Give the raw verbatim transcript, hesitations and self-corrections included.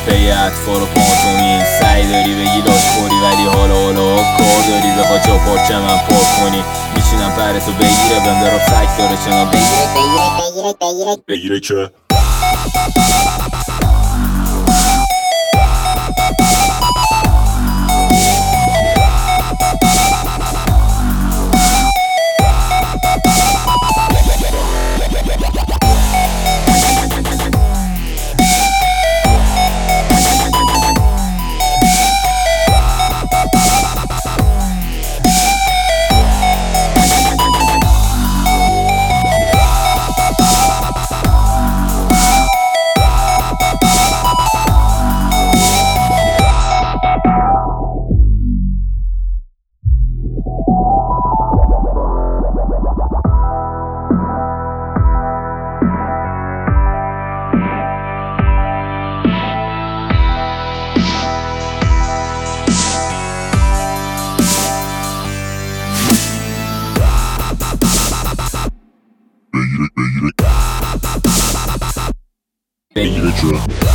پی اطفال و پانتومین، سعی داری بگی لاش خوری ولی حالا حالا کار داری بخوا جا پارچه من پاک کنی. میشینم پرتو بگیره بهم دارم فک داره چنا بگیره بگیره بگیره بگیره که بگیره بگیره بگیره چه